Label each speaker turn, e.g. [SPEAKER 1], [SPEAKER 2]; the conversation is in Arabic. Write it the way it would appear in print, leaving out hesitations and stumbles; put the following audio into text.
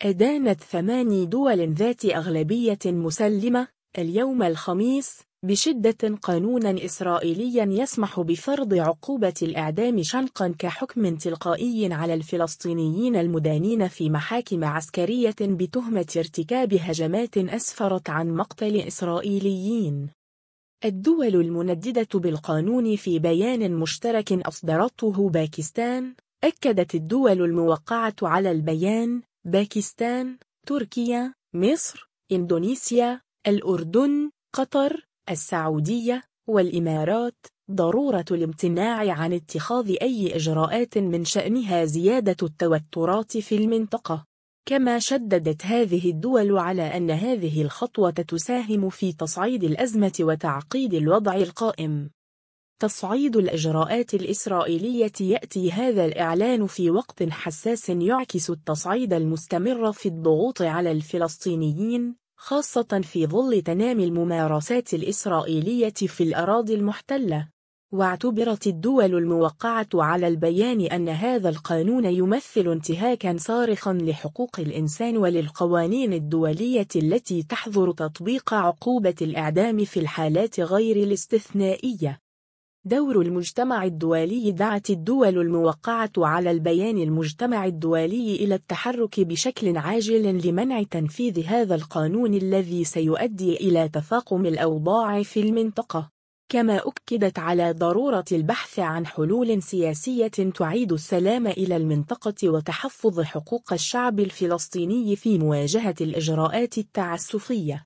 [SPEAKER 1] أدانت 8 دول ذات أغلبية مسلمة اليوم الخميس بشدة قانوناً إسرائيلياً يسمح بفرض عقوبة الإعدام شنقاً كحكم تلقائي على الفلسطينيين المدانين في محاكم عسكرية بتهمة ارتكاب هجمات أسفرت عن مقتل إسرائيليين. الدول المنددة بالقانون في بيان مشترك أصدرته باكستان، أكدت الدول الموقعة على البيان باكستان، تركيا، مصر، إندونيسيا، الأردن، قطر، السعودية، والإمارات ضرورة الامتناع عن اتخاذ أي إجراءات من شأنها زيادة التوترات في المنطقة. كما شددت هذه الدول على أن هذه الخطوة تساهم في تصعيد الأزمة وتعقيد الوضع القائم. تصعيد الإجراءات الإسرائيلية يأتي هذا الإعلان في وقت حساس يعكس التصعيد المستمر في الضغوط على الفلسطينيين، خاصة في ظل تنامي الممارسات الإسرائيلية في الأراضي المحتلة. واعتبرت الدول الموقعة على البيان أن هذا القانون يمثل انتهاكاً صارخاً لحقوق الإنسان وللقوانين الدولية التي تحظر تطبيق عقوبة الإعدام في الحالات غير الاستثنائية. دور المجتمع الدولي. دعت الدول الموقعة على البيان المجتمع الدولي إلى التحرك بشكل عاجل لمنع تنفيذ هذا القانون الذي سيؤدي إلى تفاقم الأوضاع في المنطقة. كما أكدت على ضرورة البحث عن حلول سياسية تعيد السلام إلى المنطقة وتحفظ حقوق الشعب الفلسطيني في مواجهة الإجراءات التعسفية.